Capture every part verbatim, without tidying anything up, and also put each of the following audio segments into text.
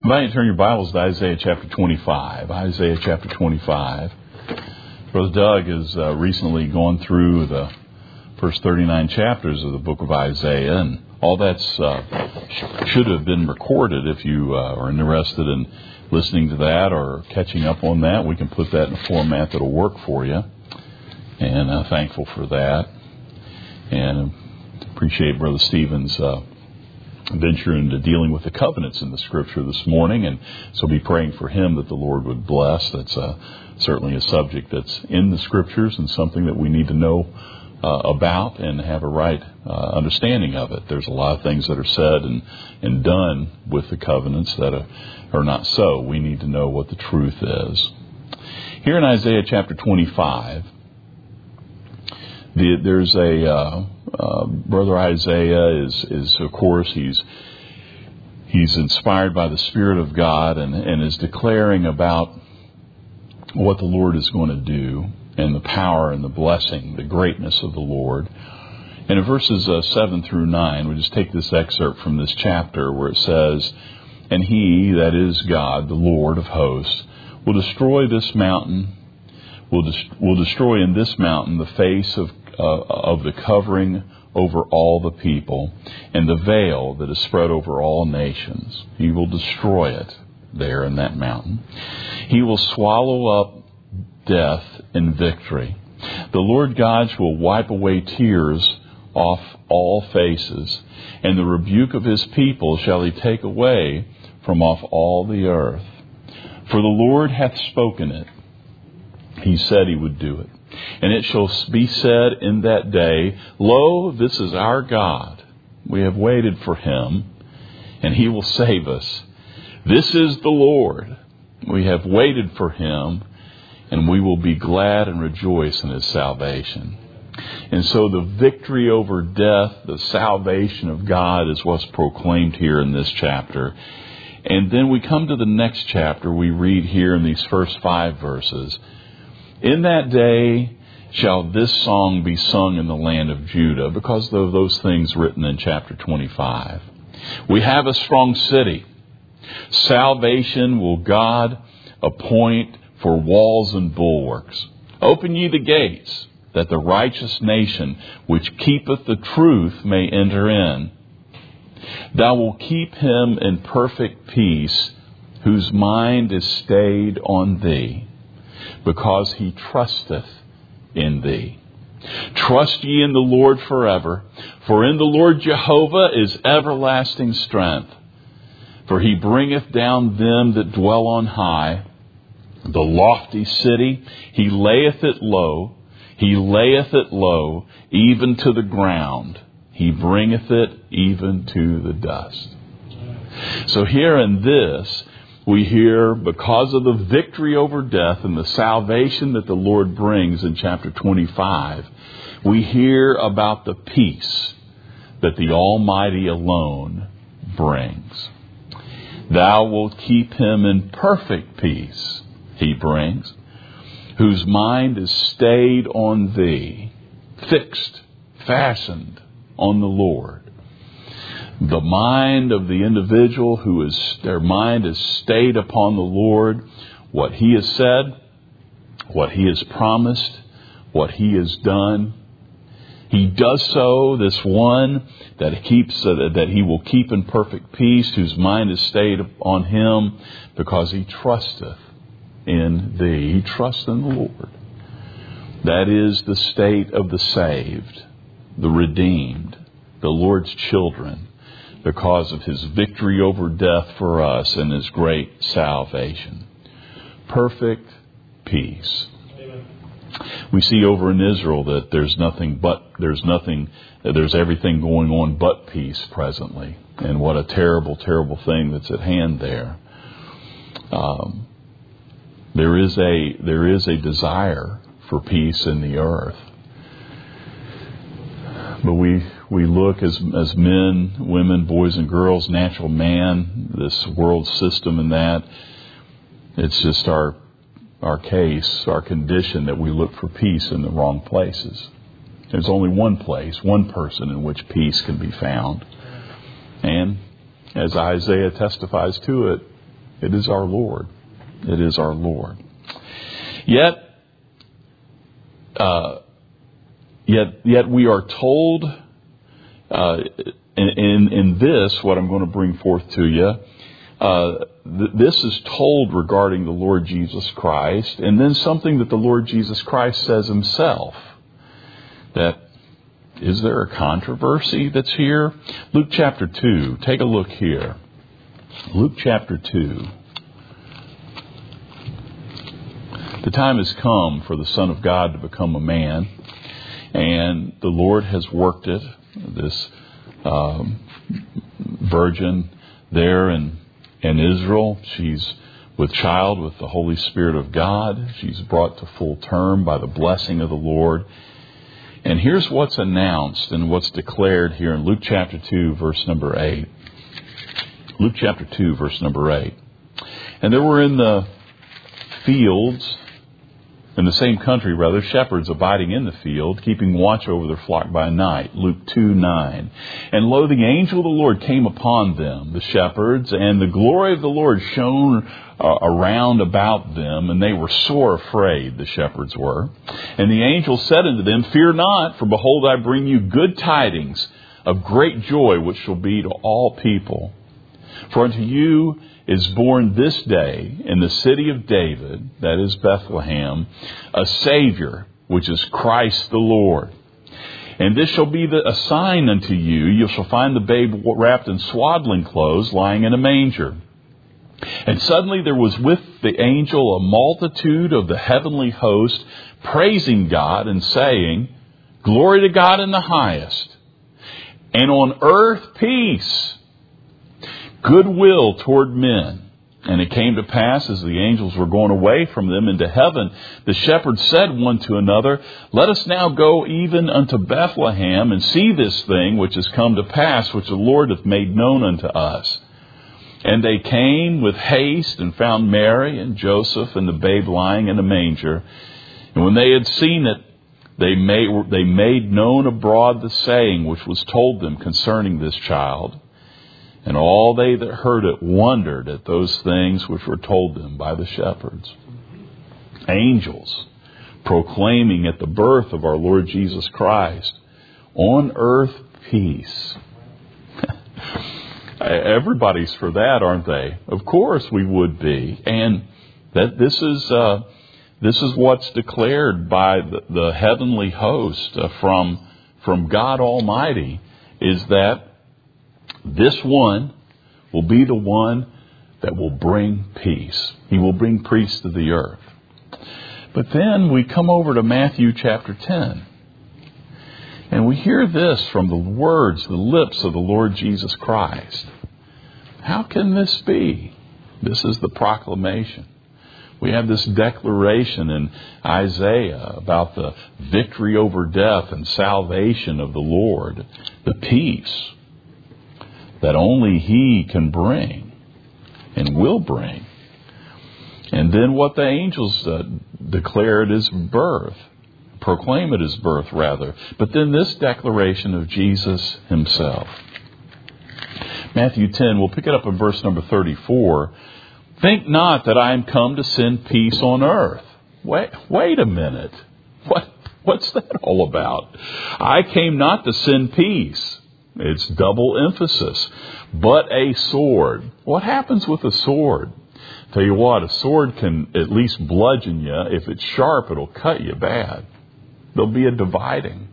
I invite you to turn your Bibles to Isaiah chapter twenty-five. Isaiah chapter twenty-five. Brother Doug has uh, recently gone through the first thirty-nine chapters of the book of Isaiah, and all that's uh, sh- should have been recorded. If you uh, are interested in listening to that or catching up on that, we can put that in a format that'll work for you. And uh, thankful for that. And appreciate Brother Stephen's uh, venture into dealing with the covenants in the Scripture this morning, and so be praying for him that the Lord would bless. That's uh, certainly a subject that's in the Scriptures and something that we need to know uh, about and have a right uh, understanding of it. There's a lot of things that are said and, and done with the covenants that are, are not so. We need to know what the truth is. Here in Isaiah chapter twenty-five, the, there's a... Uh, Uh, Brother Isaiah is, is of course, he's he's inspired by the Spirit of God and, and is declaring about what the Lord is going to do and the power and the blessing, the greatness of the Lord. And in verses uh, seven through nine, we just take this excerpt from this chapter where it says, "And he, that is God, the Lord of hosts, will destroy this mountain, will, dest- will destroy in this mountain the face of Uh, of the covering over all the people, and the veil that is spread over all nations. He will destroy it there in that mountain. He will swallow up death in victory. The Lord God will wipe away tears off all faces, and the rebuke of his people shall he take away from off all the earth. For the Lord hath spoken it. He said he would do it. And it shall be said in that day, Lo, this is our God. We have waited for him, and he will save us. This is the Lord. We have waited for him, and we will be glad and rejoice in his salvation." And so the victory over death, the salvation of God, is what's proclaimed here in this chapter. And then we come to the next chapter. We read here in these first five verses, "In that day shall this song be sung in the land of Judah," because of those things written in chapter twenty-five. "We have a strong city. Salvation will God appoint for walls and bulwarks. Open ye the gates, that the righteous nation which keepeth the truth may enter in. Thou wilt keep him in perfect peace, whose mind is stayed on thee, because he trusteth in thee. Trust ye in the Lord forever, for in the Lord Jehovah is everlasting strength. For he bringeth down them that dwell on high. The lofty city, he layeth it low. He layeth it low, even to the ground. He bringeth it even to the dust." So here in this, we hear, because of the victory over death and the salvation that the Lord brings in chapter twenty-five, we hear about the peace that the Almighty alone brings. "Thou wilt keep him in perfect peace," he brings, "whose mind is stayed on thee," fixed, fastened on the Lord. The mind of the individual who is, their mind is stayed upon the Lord, what he has said, what he has promised, what he has done. He does so, this one that keeps, uh, that he will keep in perfect peace, whose mind is stayed on him, because he trusteth in thee. He trusts in the Lord. That is the state of the saved, the redeemed, the Lord's children, because of his victory over death for us and his great salvation. Perfect peace. Amen. We see over in Israel that there's nothing but, there's nothing, there's everything going on but peace presently. And what a terrible, terrible thing that's at hand there. Um, there is a, there is a desire for peace in the earth. But we we look as as men, women, boys and girls, natural man, this world system and that, it's just our our case, our condition that we look for peace in the wrong places. There's only one place, one person in which peace can be found. And as Isaiah testifies to it, It is our Lord. It is our Lord. Yet, uh, yet, yet we are told uh, in, in in this, what I'm going to bring forth to you. Uh, th- this is told regarding the Lord Jesus Christ, and then something that the Lord Jesus Christ says himself. That is there a controversy that's here? Luke chapter two. Take a look here. Luke chapter two. The time has come for the Son of God to become a man, and the Lord has worked it. This um, virgin there in, in Israel, she's with child with the Holy Spirit of God. She's brought to full term by the blessing of the Lord. And here's what's announced and what's declared here in Luke chapter two, verse number eight. Luke chapter two, verse number eight. And there were in the fields, in the same country rather, shepherds abiding in the field, keeping watch over their flock by night. Luke two, nine. And lo, the angel of the Lord came upon them, the shepherds, and the glory of the Lord shone uh, around about them, and they were sore afraid, the shepherds were. And the angel said unto them, Fear not, for behold, I bring you good tidings of great joy, which shall be to all people. For unto you is born this day in the city of David, that is Bethlehem, a Savior, which is Christ the Lord. And this shall be the, a sign unto you. You shall find the babe wrapped in swaddling clothes, lying in a manger. And suddenly there was with the angel a multitude of the heavenly host, praising God and saying, Glory to God in the highest, and on earth peace, goodwill toward men. And it came to pass, as the angels were going away from them into heaven, the shepherds said one to another, Let us now go even unto Bethlehem, and see this thing which is come to pass, which the Lord hath made known unto us. And they came with haste, and found Mary and Joseph and the babe lying in a manger. And when they had seen it, they made, they made known abroad the saying which was told them concerning this child. And all they that heard it wondered at those things which were told them by the shepherds. Angels proclaiming at the birth of our Lord Jesus Christ, on earth peace. Everybody's for that, aren't they? Of course we would be. And that this is uh, this is what's declared by the, the heavenly host uh, from from God Almighty, is that this one will be the one that will bring peace. He will bring peace to the earth. But then we come over to Matthew chapter ten. And we hear this from the words, the lips of the Lord Jesus Christ. How can this be? This is the proclamation. We have this declaration in Isaiah about the victory over death and salvation of the Lord, the peace that only He can bring and will bring. And then what the angels uh, declare at His birth, proclaim at His birth rather. But then this declaration of Jesus Himself. Matthew ten, we'll pick it up in verse number thirty-four. Think not that I am come to send peace on earth. Wait, wait a minute. What, what's that all about? I came not to send peace. It's double emphasis. But a sword. What happens with a sword? Tell you what, a sword can at least bludgeon you. If it's sharp, it'll cut you bad. There'll be a dividing.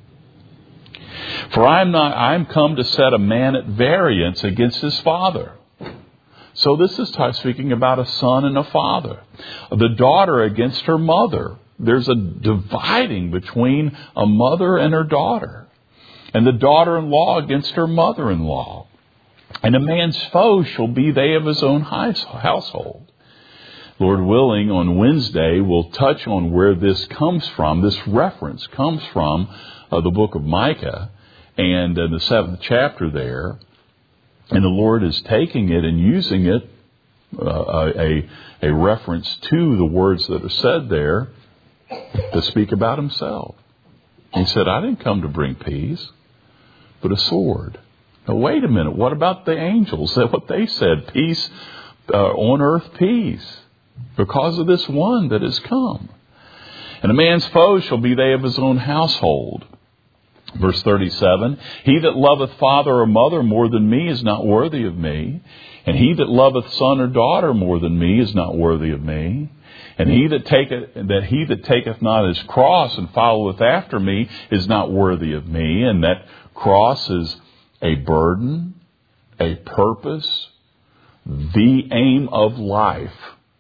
For I am not, I am come to set a man at variance against his father. So this is speaking about a son and a father. The daughter against her mother. There's a dividing between a mother and her daughter. And the daughter-in-law against her mother-in-law. And a man's foes shall be they of his own household. Lord willing, on Wednesday, we'll touch on where this comes from. This reference comes from uh, the book of Micah, and uh, the seventh chapter there. And the Lord is taking it and using it, uh, a, a reference to the words that are said there, to speak about Himself. He said, I didn't come to bring peace, but a sword. Now, wait a minute. What about the angels? That what they said? Peace, uh, on earth peace because of this one that has come. And a man's foes shall be they of his own household. Verse thirty-seven, he that loveth father or mother more than me is not worthy of me. And he that loveth son or daughter more than me is not worthy of me. And he that taketh, that he that taketh not his cross and followeth after me is not worthy of me. And that cross is a burden, a purpose, the aim of life,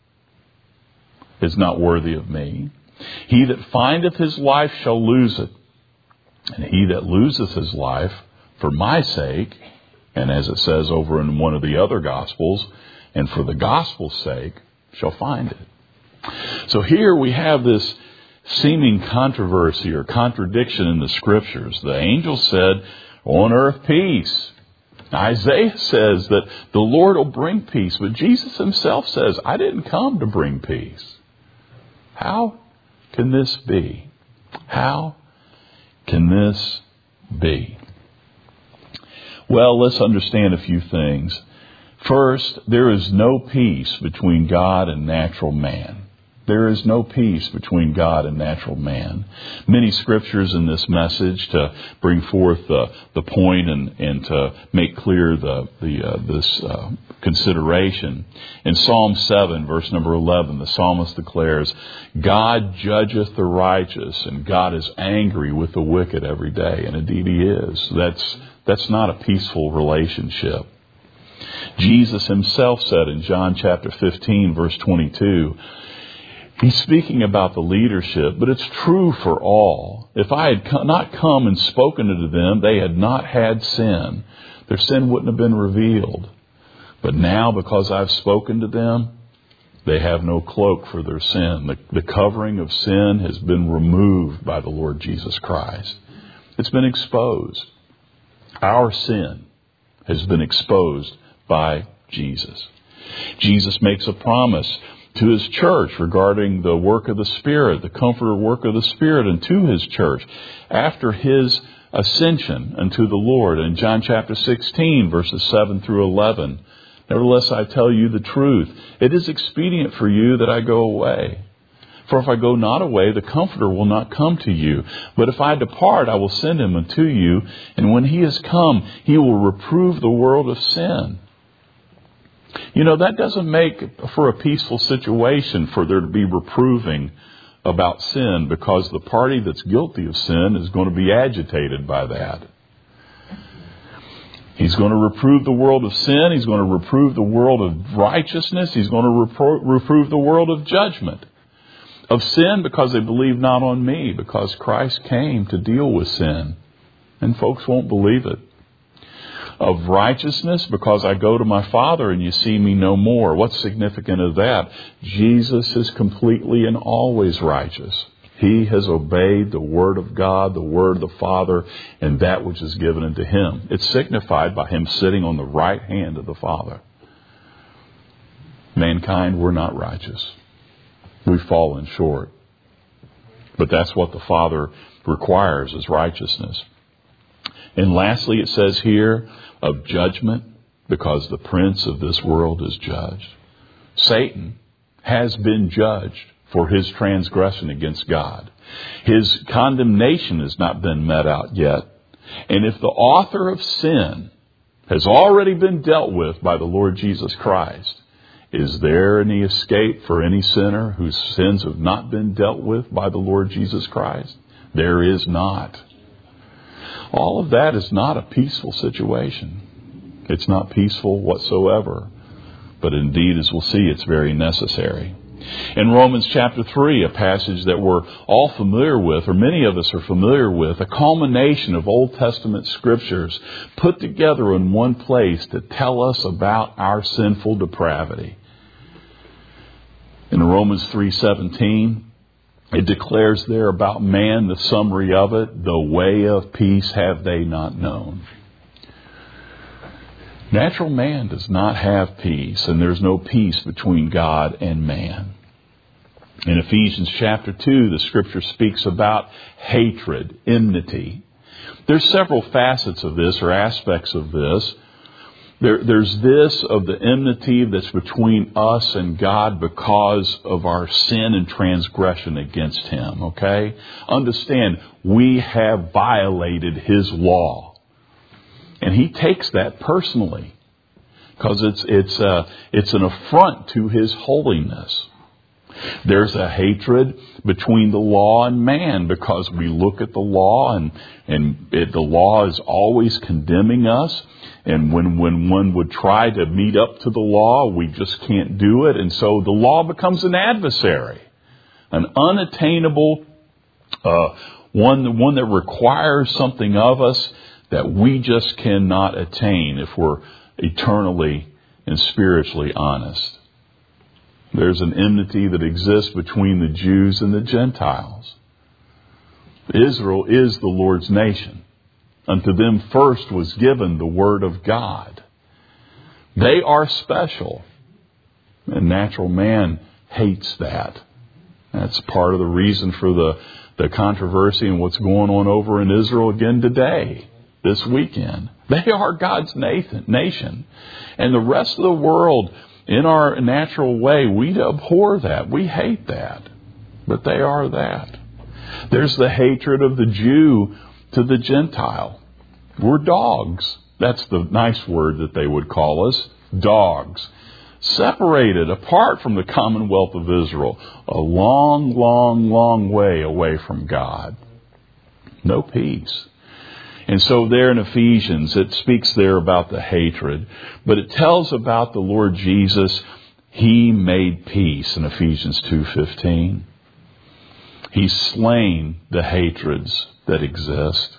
is not worthy of me. He that findeth his life shall lose it. And he that loseth his life for my sake, and as it says over in one of the other Gospels, and for the gospel's sake, shall find it. So here we have this seeming controversy or contradiction in the Scriptures. The angel said, on earth peace. Isaiah says that the Lord will bring peace, but Jesus himself says, I didn't come to bring peace. How can this be? How can this be? Well, let's understand a few things. First, there is no peace between God and natural man. There is no peace between God and natural man. Many scriptures in this message to bring forth the, the point and, and to make clear the, the uh, this uh, consideration. In Psalm seven, verse number eleven, the psalmist declares, God judgeth the righteous, and God is angry with the wicked every day. And indeed he is. That's, that's not a peaceful relationship. Jesus himself said in John chapter fifteen, verse twenty-two, he's speaking about the leadership, but it's true for all. If I had not come and spoken to them, they had not had sin. Their sin wouldn't have been revealed. But now, because I've spoken to them, they have no cloak for their sin. The, the covering of sin has been removed by the Lord Jesus Christ. It's been exposed. Our sin has been exposed by Jesus. Jesus makes a promise to his church regarding the work of the Spirit, the comforter work of the Spirit, and to his church after his ascension unto the Lord. In John chapter sixteen, verses seven through eleven, nevertheless I tell you the truth, it is expedient for you that I go away. For if I go not away, the Comforter will not come to you. But if I depart, I will send him unto you. And when he has come, he will reprove the world of sin. You know, that doesn't make for a peaceful situation for there to be reproving about sin, because the party that's guilty of sin is going to be agitated by that. He's going to reprove the world of sin. He's going to reprove the world of righteousness. He's going to repro- reprove the world of judgment. Of sin because they believe not on me, because Christ came to deal with sin. And folks won't believe it. Of righteousness because I go to my Father and you see me no more. What's significant of that? Jesus is completely and always righteous. He has obeyed the Word of God, the Word of the Father, and that which is given unto him. It's signified by him sitting on the right hand of the Father. Mankind, we're not righteous. We've fallen short. But that's what the Father requires, is righteousness. And lastly, it says here of judgment, because the prince of this world is judged. Satan has been judged for his transgression against God. His condemnation has not been met out yet. And if the author of sin has already been dealt with by the Lord Jesus Christ, is there any escape for any sinner whose sins have not been dealt with by the Lord Jesus Christ? There is not. All of that is not a peaceful situation. It's not peaceful whatsoever. But indeed, as we'll see, it's very necessary. In Romans chapter three, a passage that we're all familiar with, or many of us are familiar with, a culmination of Old Testament scriptures put together in one place to tell us about our sinful depravity. In Romans three seventeen, it declares there about man, the summary of it, the way of peace have they not known. Natural man does not have peace, and there's no peace between God and man. In Ephesians chapter two, the scripture speaks about hatred, enmity. There's several facets of this, or aspects of this. There, there's this of the enmity that's between us and God because of our sin and transgression against Him, okay? Understand, we have violated His law. And He takes that personally because it's, it's, uh, it's an affront to His holiness. There's a hatred between the law and man because we look at the law and, and it, the law is always condemning us. And when, when one would try to meet up to the law, we just can't do it. And so the law becomes an adversary, an unattainable, uh, one, one that requires something of us that we just cannot attain if we're eternally and spiritually honest. There's an enmity that exists between the Jews and the Gentiles. Israel is the Lord's nation. Unto them first was given the Word of God. They are special. And natural man hates that. That's part of the reason for the, the controversy and what's going on over in Israel again today, this weekend. They are God's nation. And the rest of the world, in our natural way, we abhor that. We hate that. But they are that. There's the hatred of the Jew to the Gentile. We're dogs. That's the nice word that they would call us. Dogs. Separated, apart from the commonwealth of Israel. A long, long, long way away from God. No peace. And so there in Ephesians, it speaks there about the hatred. But it tells about the Lord Jesus. He made peace in Ephesians two fifteen. He's slain the hatreds that exist.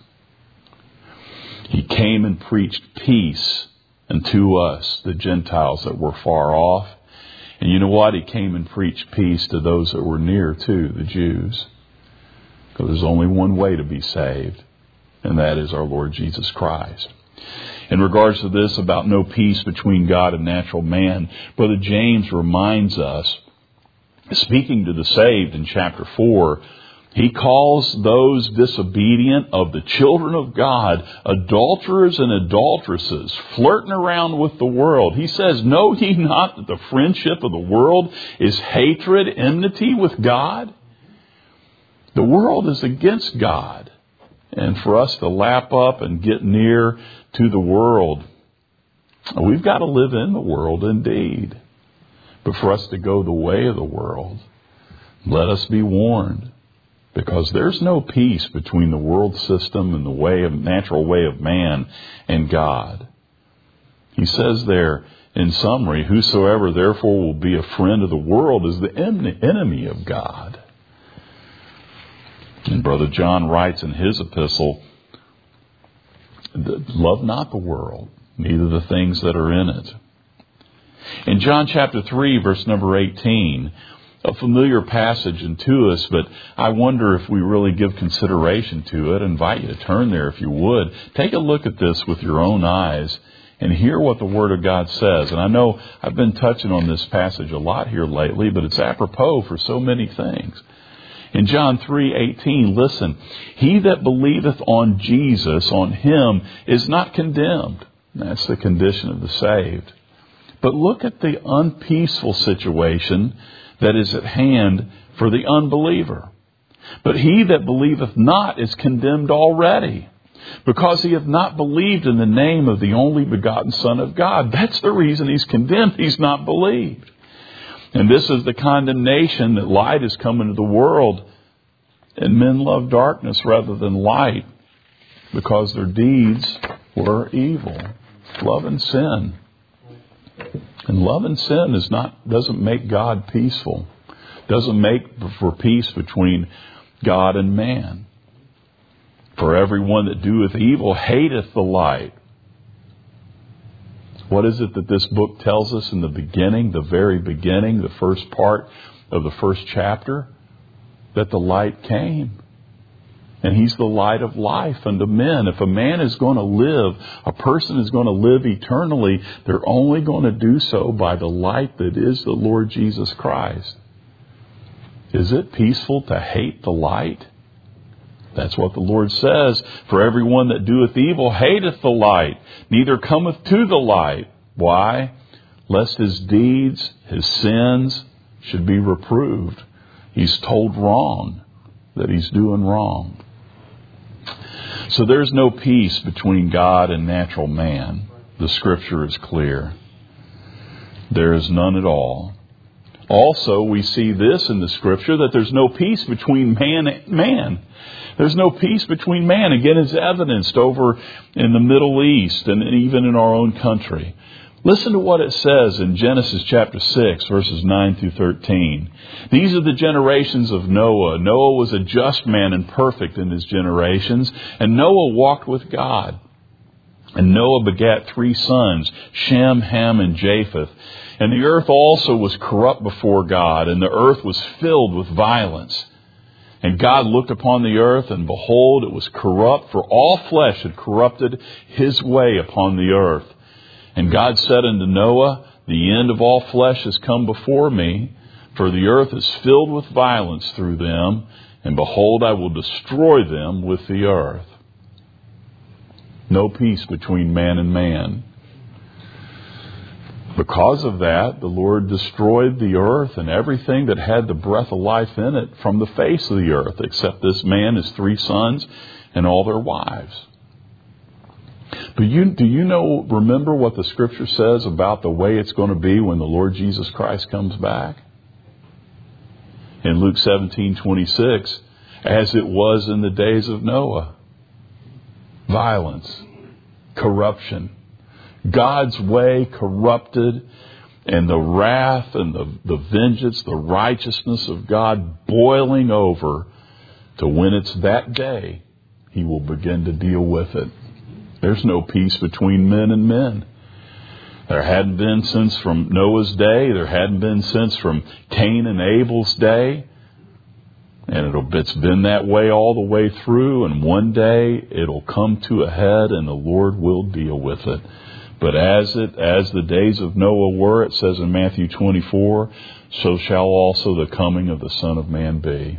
He came and preached peace unto us, the Gentiles that were far off. And you know what? He came and preached peace to those that were near too, the Jews. Because there's only one way to be saved, and that is our Lord Jesus Christ. In regards to this about no peace between God and natural man, Brother James reminds us, speaking to the saved in chapter four, he calls those disobedient of the children of God adulterers and adulteresses, flirting around with the world. He says, know ye not that the friendship of the world is hatred, enmity with God? The world is against God. And for us to lap up and get near to the world, we've got to live in the world indeed. But for us to go the way of the world, let us be warned. Because there's no peace between the world system and the way of natural way of man and God. He says there in summary, whosoever therefore will be a friend of the world is the enemy of God. And Brother John writes in his epistle, love not the world, neither the things that are in it. In John chapter three, verse number eighteen, a familiar passage unto us, but I wonder if we really give consideration to it. I invite you to turn there if you would. Take a look at this with your own eyes and hear what the Word of God says. And I know I've been touching on this passage a lot here lately, but it's apropos for so many things. In John three eighteen, listen, he that believeth on Jesus, on Him, is not condemned. That's the condition of the saved. But look at the unpeaceful situation that is at hand for the unbeliever. But he that believeth not is condemned already, because he hath not believed in the name of the only begotten Son of God. That's the reason he's condemned. He's not believed. And this is the condemnation that light has come into the world, and men love darkness rather than light, because their deeds were evil. Love and sin. And love and sin is not doesn't make God peaceful. Doesn't make for peace between God and man. For everyone that doeth evil hateth the light. What is it that this book tells us in the beginning, the very beginning, the first part of the first chapter? That the light came. And He's the light of life unto men. If a man is going to live, a person is going to live eternally, they're only going to do so by the light that is the Lord Jesus Christ. Is it peaceful to hate the light? That's what the Lord says. For everyone that doeth evil hateth the light, neither cometh to the light, Why? Lest his deeds, his sins, should be reproved. He's told wrong, that he's doing wrong. So there's no peace between God and natural man. The Scripture is clear. There is none at all. Also, we see this in the Scripture, that there's no peace between man and man. There's no peace between man. Again, it's evidenced over in the Middle East and even in our own country. Listen to what it says in Genesis chapter six, verses nine through thirteen. These are the generations of Noah. Noah was a just man and perfect in his generations, and Noah walked with God. And Noah begat three sons, Shem, Ham, and Japheth. And the earth also was corrupt before God, and the earth was filled with violence. And God looked upon the earth, and behold, it was corrupt, for all flesh had corrupted his way upon the earth. And God said unto Noah, the end of all flesh has come before me, for the earth is filled with violence through them, and behold, I will destroy them with the earth. No peace between man and man. Because of that, the Lord destroyed the earth and everything that had the breath of life in it from the face of the earth, except this man, his three sons, and all their wives. But you, do you know, remember what the Scripture says about the way it's going to be when the Lord Jesus Christ comes back? In Luke seventeen twenty-six, as it was in the days of Noah. Violence, corruption. God's way corrupted, and the wrath and the, the vengeance, the righteousness of God boiling over to when it's that day, He will begin to deal with it. There's no peace between men and men. There hadn't been since from Noah's day. There hadn't been since from Cain and Abel's day. And it'll, it's been that way all the way through. And one day it'll come to a head and the Lord will deal with it. But as it, as the days of Noah were, it says in Matthew twenty-four, so shall also the coming of the Son of Man be.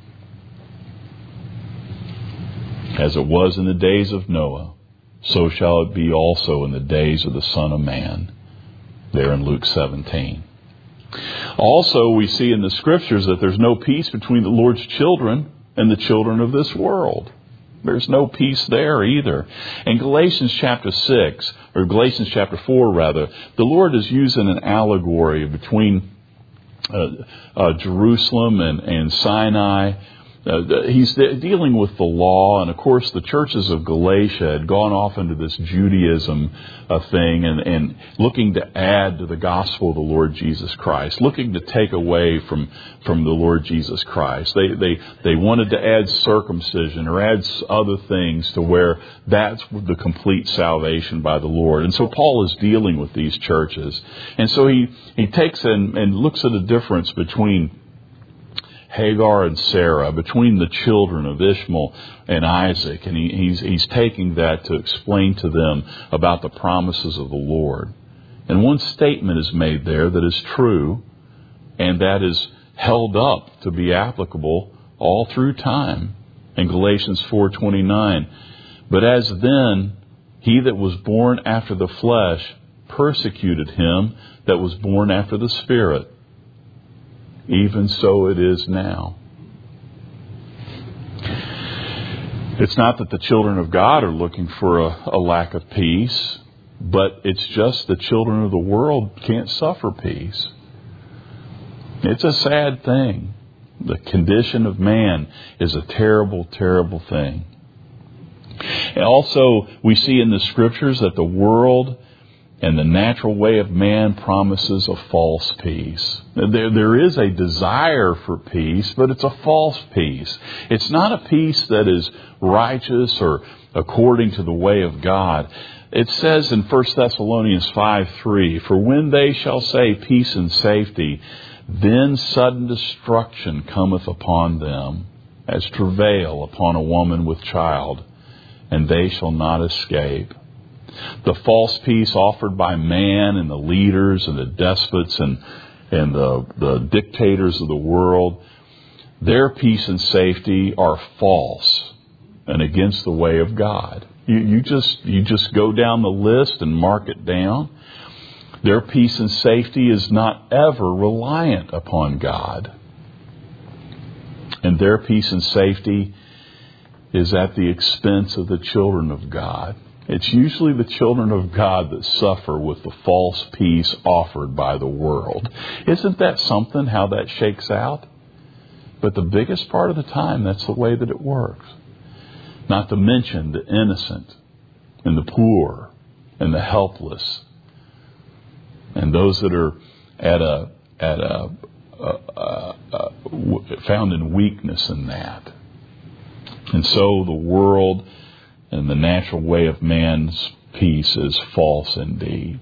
As it was in the days of Noah, so shall it be also in the days of the Son of Man. There in Luke seventeen. Also, we see in the Scriptures that there's no peace between the Lord's children and the children of this world. There's no peace there either. In Galatians chapter six, or Galatians chapter four rather, the Lord is using an allegory between uh, uh, Jerusalem and, and Sinai. Uh, he's de- dealing with the law, and of course the churches of Galatia had gone off into this Judaism uh, thing and, and looking to add to the gospel of the Lord Jesus Christ, looking to take away from, from the Lord Jesus Christ. They, they, they wanted to add circumcision or add other things to where that's the complete salvation by the Lord. And so Paul is dealing with these churches. And so he, he takes and, and looks at the difference between Hagar and Sarah, between the children of Ishmael and Isaac. And he, he's, he's taking that to explain to them about the promises of the Lord. And one statement is made there that is true, and that is held up to be applicable all through time. In Galatians four twenty-nine, but as then he that was born after the flesh persecuted him that was born after the Spirit. Even so it is now. It's not that the children of God are looking for a, a lack of peace, but it's just the children of the world can't suffer peace. It's a sad thing. The condition of man is a terrible, terrible thing. And also, we see in the Scriptures that the world and the natural way of man promises a false peace. There, there is a desire for peace, but it's a false peace. It's not a peace that is righteous or according to the way of God. It says in First Thessalonians five three, for when they shall say peace and safety, then sudden destruction cometh upon them, as travail upon a woman with child, and they shall not escape. The false peace offered by man and the leaders and the despots and, and the, the dictators of the world, their peace and safety are false and against the way of God. You, you just you just go down the list and mark it down. Their peace and safety is not ever reliant upon God. And their peace and safety is at the expense of the children of God. It's usually the children of God that suffer with the false peace offered by the world. Isn't that something, how that shakes out? But the biggest part of the time, that's the way that it works. Not to mention the innocent and the poor and the helpless and those that are at a at a, a, a, a found in weakness in that. And so the world and the natural way of man's peace is false indeed.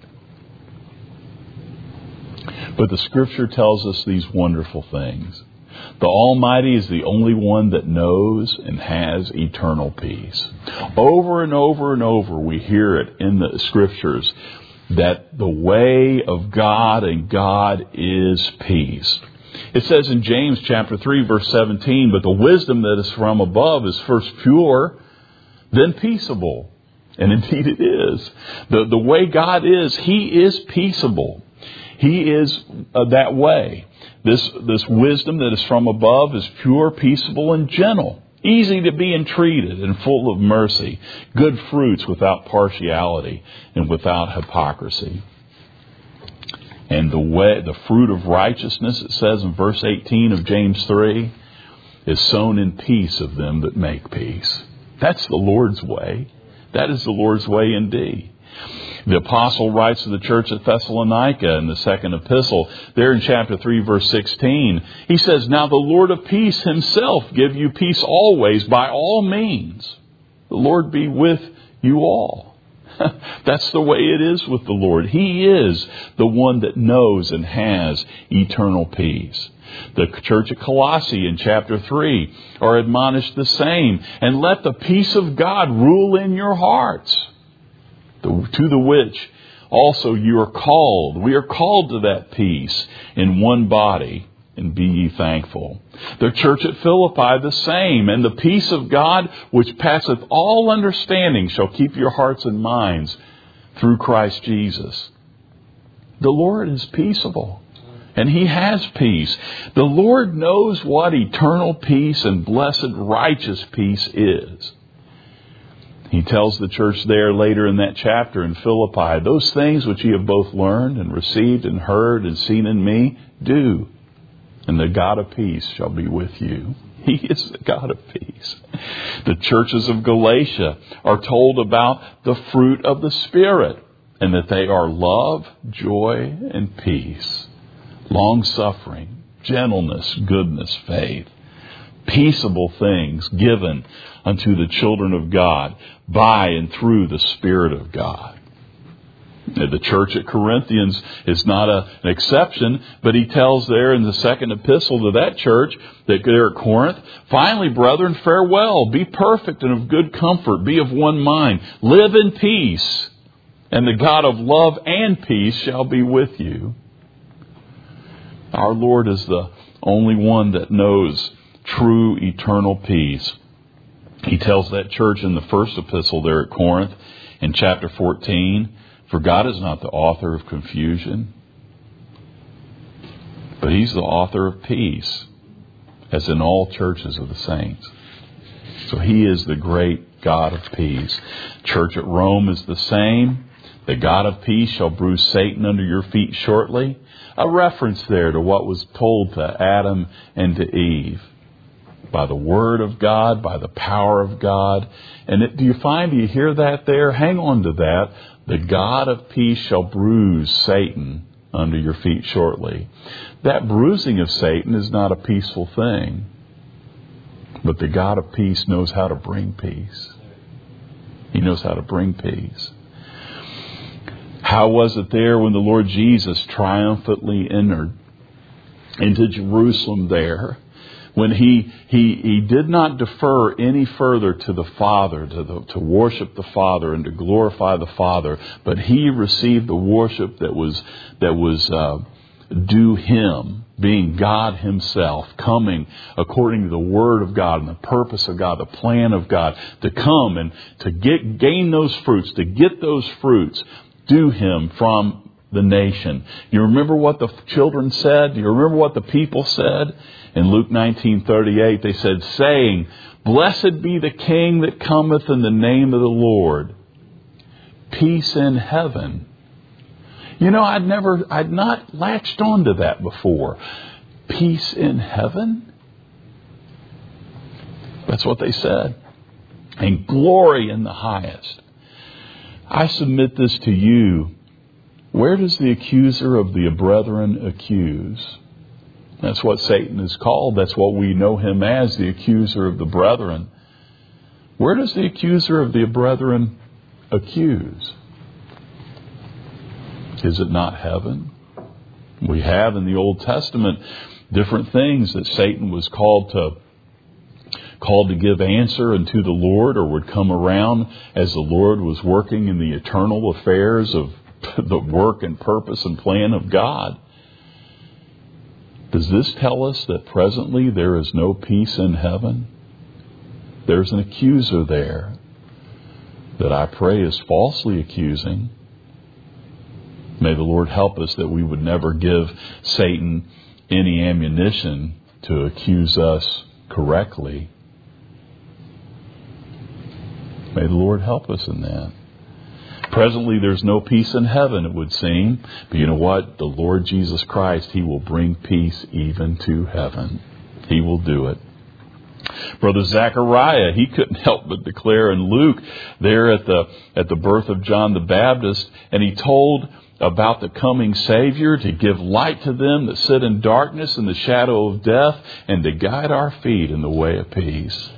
But the Scripture tells us these wonderful things. The Almighty is the only one that knows and has eternal peace. Over and over and over we hear it in the Scriptures that the way of God and God is peace. It says in James chapter three verse seventeen, but the wisdom that is from above is first pure, then peaceable. And indeed it is. The, the way God is, He is peaceable. He is uh, that way. This, this wisdom that is from above is pure, peaceable, and gentle. Easy to be entreated and full of mercy. Good fruits without partiality and without hypocrisy. And the way, the fruit of righteousness, it says in verse eighteen of James three, is sown in peace of them that make peace. That's the Lord's way. That is the Lord's way indeed. The apostle writes to the church at Thessalonica in the second epistle, there in chapter three, verse sixteen, he says, now the Lord of peace Himself give you peace always by all means. The Lord be with you all. That's the way it is with the Lord. He is the one that knows and has eternal peace. The church at Colossae in chapter three are admonished the same. And let the peace of God rule in your hearts, to the which also you are called. We are called to that peace in one body, and be ye thankful. The church at Philippi the same. And the peace of God, which passeth all understanding, shall keep your hearts and minds through Christ Jesus. The Lord is peaceable. And He has peace. The Lord knows what eternal peace and blessed righteous peace is. He tells the church there later in that chapter in Philippi, those things which ye have both learned and received and heard and seen in me, do. And the God of peace shall be with you. He is the God of peace. The churches of Galatia are told about the fruit of the Spirit, and that they are love, joy, and peace, long-suffering, gentleness, goodness, faith. Peaceable things given unto the children of God by and through the Spirit of God. The church at Corinthians is not a, an exception, but he tells there in the second epistle to that church that they're at Corinth, finally, brethren, farewell, be perfect and of good comfort, be of one mind, live in peace, and the God of love and peace shall be with you. Our Lord is the only one that knows true eternal peace. He tells that church in the first epistle there at Corinth in chapter fourteen, for God is not the author of confusion, but He's the author of peace, as in all churches of the saints. So He is the great God of peace. Church at Rome is the same. The God of peace shall bruise Satan under your feet shortly. A reference there to what was told to Adam and to Eve. By the Word of God, by the power of God. And it, do you find, do you hear that there? Hang on to that. The God of peace shall bruise Satan under your feet shortly. That bruising of Satan is not a peaceful thing. But the God of peace knows how to bring peace. He knows how to bring peace. How was it there when the Lord Jesus triumphantly entered into Jerusalem there? When he, he, he did not defer any further to the Father, to, the, to worship the Father and to glorify the Father, but He received the worship that was, that was uh, due Him, being God Himself, coming according to the Word of God and the purpose of God, the plan of God, to come and to get, gain those fruits, to get those fruits due Him from the nation. You remember what the children said? Do you remember what the people said? In Luke nineteen thirty-eight, they said, saying, Blessed be the King that cometh in the name of the Lord. Peace in heaven. You know, I'd never, I'd not latched onto that before. Peace in heaven? That's what they said. And glory in the highest. I submit this to you. Where does the accuser of the brethren accuse? That's what Satan is called. That's what we know him as, the accuser of the brethren. Where does the accuser of the brethren accuse? Is it not heaven? We have in the Old Testament different things that Satan was called to called to give answer unto the Lord, or would come around as the Lord was working in the eternal affairs of the work and purpose and plan of God. Does this tell us that presently there is no peace in heaven? There's an accuser there that I pray is falsely accusing. May the Lord help us that we would never give Satan any ammunition to accuse us correctly. May the Lord help us in that. Presently, there's no peace in heaven, it would seem. But you know what? The Lord Jesus Christ, He will bring peace even to heaven. He will do it. Brother Zechariah, he couldn't help but declare in Luke, there at the at the birth of John the Baptist, and he told about the coming Savior to give light to them that sit in darkness and the shadow of death, and to guide our feet in the way of peace.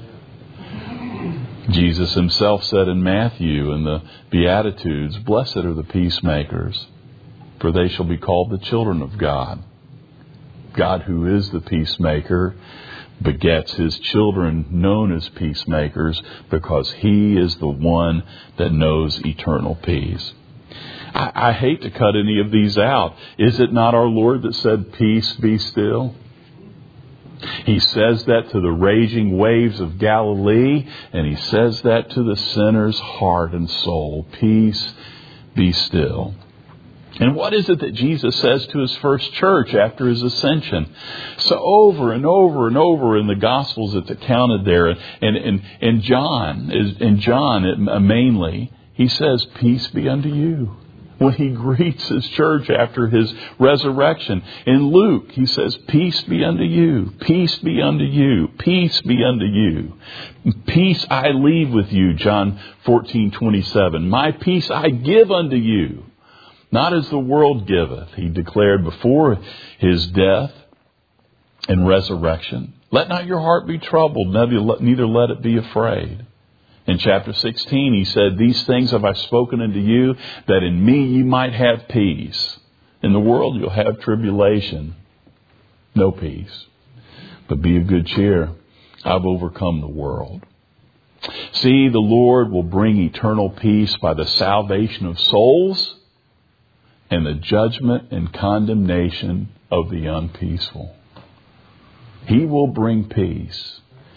Jesus himself said in Matthew in the Beatitudes, Blessed are the peacemakers, for they shall be called the children of God. God, who is the peacemaker, begets His children known as peacemakers, because He is the one that knows eternal peace. I, I hate to cut any of these out. Is it not our Lord that said, Peace, be still? He says that to the raging waves of Galilee, and He says that to the sinner's heart and soul. Peace, be still. And what is it that Jesus says to His first church after His ascension? So over and over and over in the Gospels it's accounted there, and and and John is in John mainly, He says, Peace be unto you. When He greets His church after His resurrection. In Luke, He says, Peace be unto you, peace be unto you, peace be unto you. Peace I leave with you, John fourteen twenty-seven. My peace I give unto you, not as the world giveth. He declared before His death and resurrection. Let not your heart be troubled, neither let it be afraid. In chapter sixteen, He said, These things have I spoken unto you, that in me ye might have peace. In the world you'll have tribulation. No peace. But be of good cheer. I've overcome the world. See, the Lord will bring eternal peace by the salvation of souls and the judgment and condemnation of the unpeaceful. He will bring peace.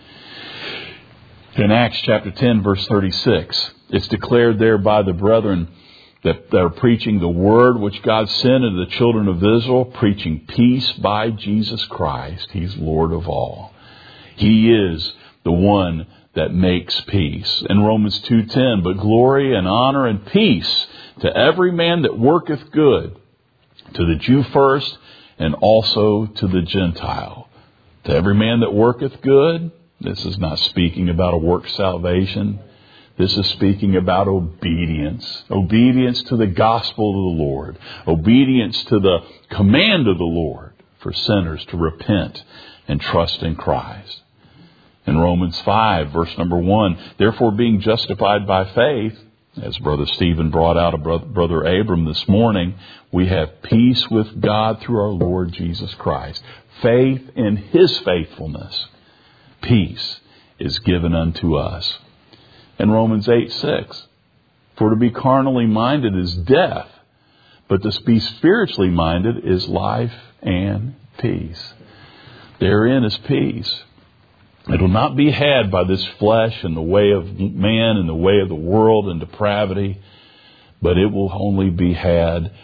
In Acts chapter ten, verse thirty-six, it's declared there by the brethren that they're preaching the word which God sent unto the children of Israel, preaching peace by Jesus Christ. He's Lord of all. He is the one that makes peace. In Romans two ten, but glory and honor and peace to every man that worketh good, to the Jew first, and also to the Gentile. To every man that worketh good. This is not speaking about a work salvation. This is speaking about obedience. Obedience to the gospel of the Lord. Obedience to the command of the Lord for sinners to repent and trust in Christ. In Romans five, verse number one, therefore being justified by faith, as Brother Stephen brought out of Brother Abram this morning, we have peace with God through our Lord Jesus Christ. Faith in His faithfulness. Peace is given unto us. In Romans eight six, for to be carnally minded is death, but to be spiritually minded is life and peace. Therein is peace. It will not be had by this flesh and the way of man and the way of the world and depravity, but it will only be had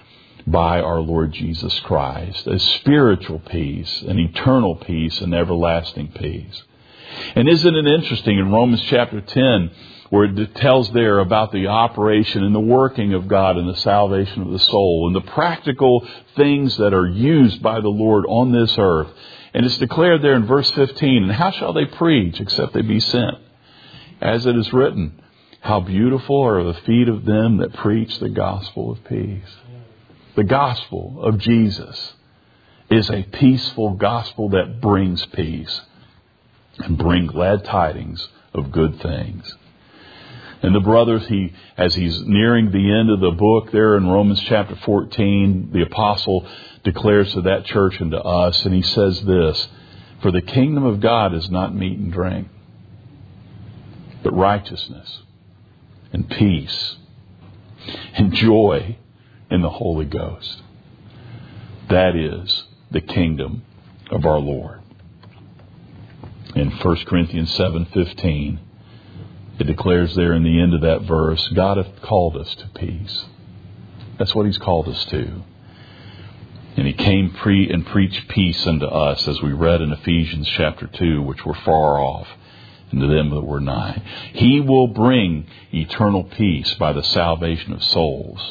by our Lord Jesus Christ. A spiritual peace, an eternal peace, an everlasting peace. And isn't it interesting in Romans chapter ten, where it tells there about the operation and the working of God and the salvation of the soul and the practical things that are used by the Lord on this earth. And it's declared there in verse fifteen, and how shall they preach except they be sent? As it is written, how beautiful are the feet of them that preach the gospel of peace. The gospel of Jesus is a peaceful gospel that brings peace and bring glad tidings of good things. And the brothers, he, as he's nearing the end of the book there in Romans chapter fourteen, the apostle declares to that church and to us, and he says this, for the kingdom of God is not meat and drink, but righteousness and peace and joy in the Holy Ghost. That is the kingdom of our Lord. In First Corinthians seven fifteen, it declares there in the end of that verse, God hath called us to peace. That's what He's called us to. And He came pre and preached peace unto us, as we read in Ephesians chapter two, which were far off, and to them that were nigh. He will bring eternal peace by the salvation of souls.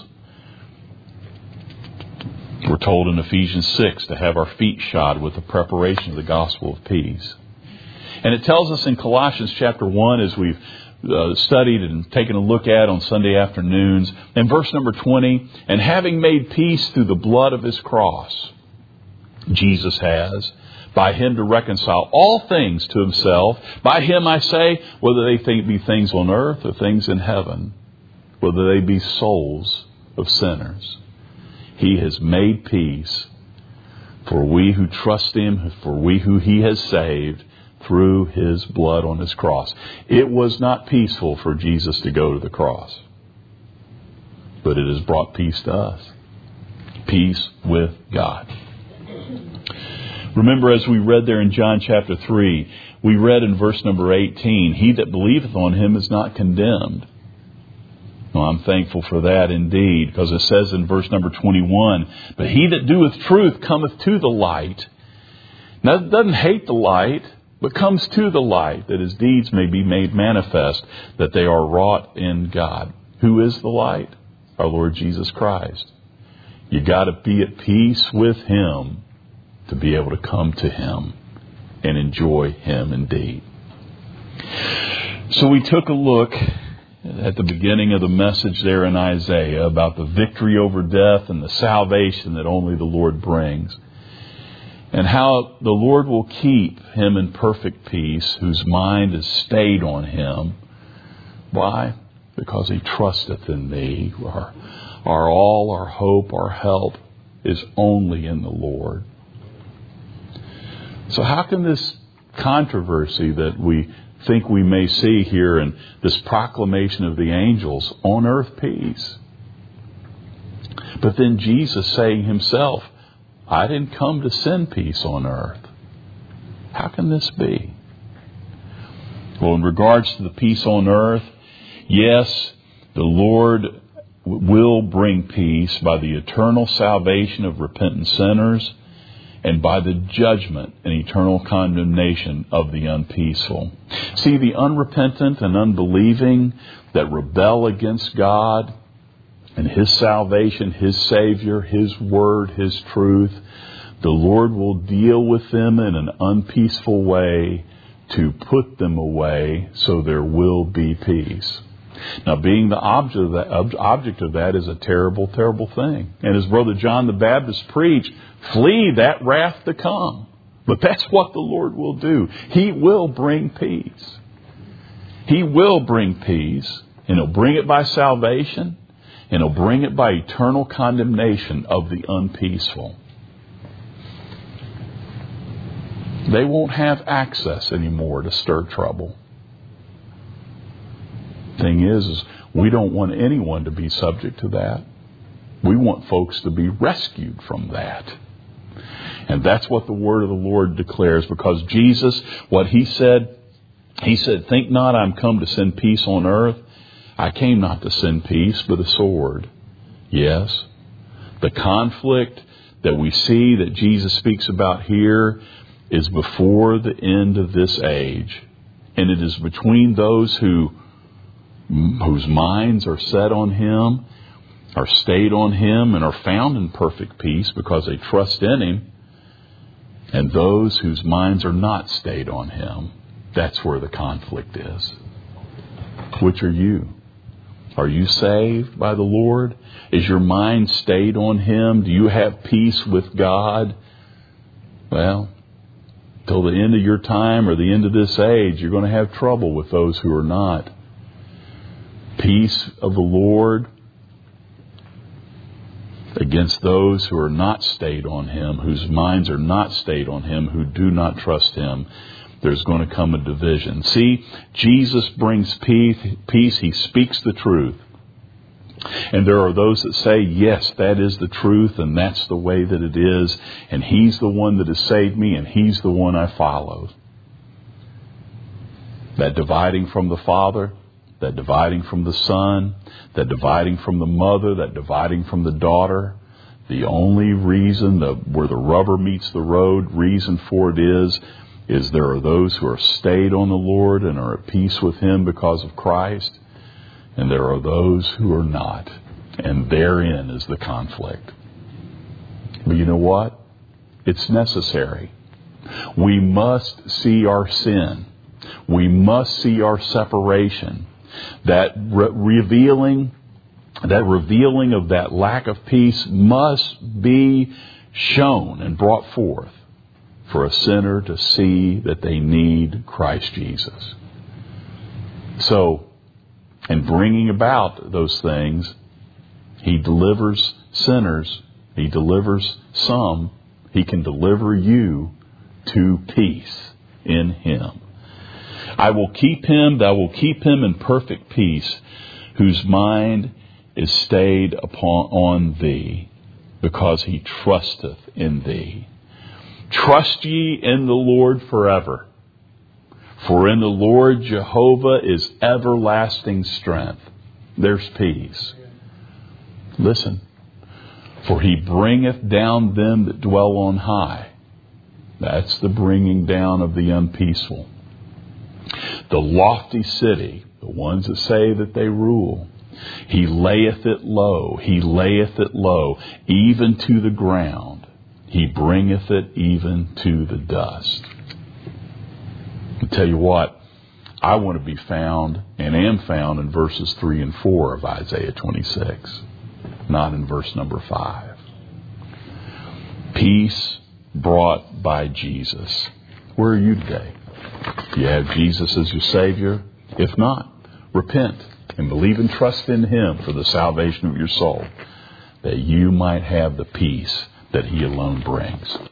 We're told in Ephesians six to have our feet shod with the preparation of the gospel of peace. And it tells us in Colossians chapter one, as we've uh, studied and taken a look at on Sunday afternoons, in verse number twenty, and having made peace through the blood of His cross, Jesus has, by Him to reconcile all things to Himself. By Him, I say, whether they think be things on earth or things in heaven, whether they be souls of sinners. He has made peace for we who trust Him, for we who He has saved through His blood on His cross. It was not peaceful for Jesus to go to the cross, but it has brought peace to us. Peace with God. Remember, as we read there in John chapter three, we read in verse number eighteen, he that believeth on Him is not condemned. Well, I'm thankful for that indeed, because it says in verse number twenty-one, but he that doeth truth cometh to the light. Now, it doesn't hate the light, but comes to the light, that his deeds may be made manifest, that they are wrought in God. Who is the light? Our Lord Jesus Christ. You got to be at peace with Him to be able to come to Him and enjoy Him indeed. So we took a look at the beginning of the message there in Isaiah about the victory over death and the salvation that only the Lord brings, and how the Lord will keep him in perfect peace whose mind is stayed on Him. Why? Because he trusteth in me. Our, our all, our hope, our help is only in the Lord. So how can this controversy that we think we may see here in this proclamation of the angels, on earth peace, but then Jesus saying Himself, I didn't come to send peace on earth. How can this be? Well, in regards to the peace on earth, yes, the Lord will bring peace by the eternal salvation of repentant sinners and by the judgment and eternal condemnation of the unpeaceful. See, the unrepentant and unbelieving that rebel against God and His salvation, His Savior, His Word, His truth, the Lord will deal with them in an unpeaceful way to put them away so there will be peace. Now, being the object of that, object of that is a terrible, terrible thing. And as Brother John the Baptist preached, flee that wrath to come. But that's what the Lord will do. He will bring peace. He will bring peace, and He'll bring it by salvation, and He'll bring it by eternal condemnation of the unpeaceful. They won't have access anymore to stir trouble. Thing is, is we don't want anyone to be subject to that. We want folks to be rescued from that. And that's what the word of the Lord declares, because Jesus, what He said, He said, think not I'm come to send peace on earth. I came not to send peace, but a sword. Yes, The conflict that we see that Jesus speaks about here is before the end of this age. And it is between those who whose minds are set on Him, are stayed on Him, and are found in perfect peace because they trust in Him, and those whose minds are not stayed on Him. That's where the conflict is. Which are you? Are you saved by the Lord? Is your mind stayed on Him? Do you have peace with God? Well, till the end of your time or the end of this age, you're going to have trouble with those who are not. Peace of the Lord against those who are not stayed on Him, whose minds are not stayed on Him, who do not trust Him. There's going to come a division. See, Jesus brings peace. Peace. He speaks the truth. And there are those that say, yes, that is the truth, and that's the way that it is, and He's the one that has saved me, and He's the one I follow. That dividing from the Father, that dividing from the Son, that dividing from the mother, that dividing from the daughter, the only reason, the, where the rubber meets the road, reason for it is, is there are those who are stayed on the Lord and are at peace with Him because of Christ, and there are those who are not. And therein is the conflict. But you know what? It's necessary. We must see our sin. We must see our separation. That re- revealing, that revealing of that lack of peace must be shown and brought forth for a sinner to see that they need Christ Jesus. So, in bringing about those things, He delivers sinners. He delivers some. He can deliver you to peace in Him. I will keep him, thou will keep him in perfect peace, whose mind is stayed upon on thee, because he trusteth in thee. Trust ye in the Lord forever. For in the Lord Jehovah is everlasting strength. There's peace. Listen. For He bringeth down them that dwell on high. That's the bringing down of the unpeaceful. The lofty city, the ones that say that they rule, He layeth it low. He layeth it low, even to the ground. He bringeth it even to the dust. I tell you what, I want to be found and am found in verses three and four of Isaiah twenty-six, not in verse number five. Peace brought by Jesus. Where are you today? Do you have Jesus as your Savior? If not, repent and believe and trust in Him for the salvation of your soul, that you might have the peace that He alone brings.